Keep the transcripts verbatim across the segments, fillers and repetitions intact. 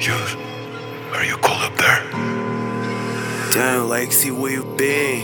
Juice, are you cool up there? Damn, Lexi, where you been?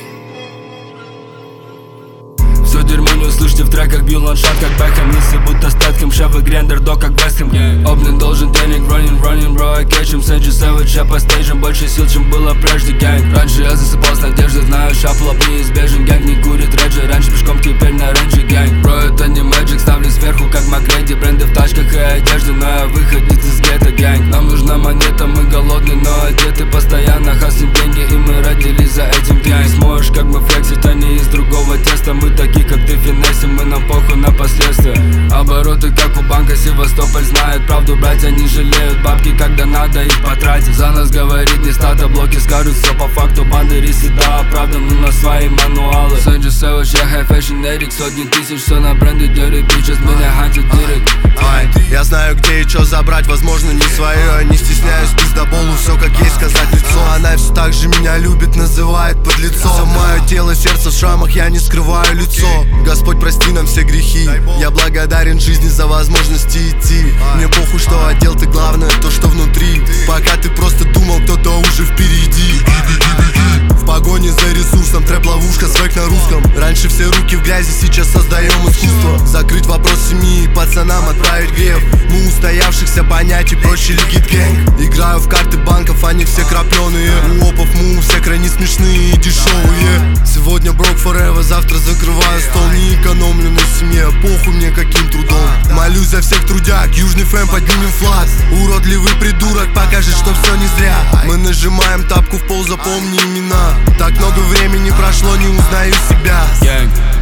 Все дерьмо не услышите в треках, бью ландшафт как Бэхэм. Если будто статком, шеф и грендер-дог как Вестхэм. Обнин должен денег, running, running, bro, I catch him. Сэнджи Сэвидж, я по стейджам, больше сил, чем было прежде, гэнг. Раньше я засыпал с надеждой, знаю, шапл неизбежен. Гэнг не курит реджи, раньше пешком, теперь на рейнже, гэнг. Бро, это не мэджик, ставлю сверху, как Макгрейди. Бренды в тачках и одежде, но я выходец из гетто, гэнг. Нам нужна монета, мы голодны, но одеты постоянно. Хаслим деньги, и мы родились за этим, гэнг. Ты не сможешь, как мы флексить, они из другого теста. Мы такие, как ты, финесим, мы нам похуй на последствия. Обороты, как у банка, Севастополь знает правду. Братья не жалеют бабки, когда надо их потратить. За нас говорит не стата, блоки скажут все по факту. Банды рисы, да, оправданы на свои мануалы. Сэнджи Сэвидж, я high fashion эдик. Сотни тысяч, все на бренды дерек. Сейчас меня хантит директ. Я знаю, где и что забрать, возможно, не свое. Не стесняюсь, пиздоболу, все как есть сказать лицо. Она все так же меня любит, называет подлецом. За мое тело, сердце в шрамах, я не скрываю лицо. Господь, прости нам все грехи. Я благодарен жизни за возможности идти. Мне похуй, что отдел, ты главное то, что внутри. Пока ты просто думал, кто-то уже впереди. В погоне за ресурсом, трэп-ловушка, свек на русском. Раньше все руки в грязи, сейчас создаем искусство. Закрыть вопрос семьи, пацанам отправить греф. Мы устоявшихся понятий, проще легит гэнг. Играю в карты банков, они все крапленые. У опов мы все крайне смешные и дешевые. Сегодня брок forever, завтра закрываю стол. Не экономлю на семье, похуй мне каким трудом. Молюсь за всех трудяг, южный фэм, поднимем флаг. Уродливый придурок покажет, что все не зря. Мы нажимаем тапку в пол, запомни имена. Так много времени прошло, не узнаю себя. Гэнг.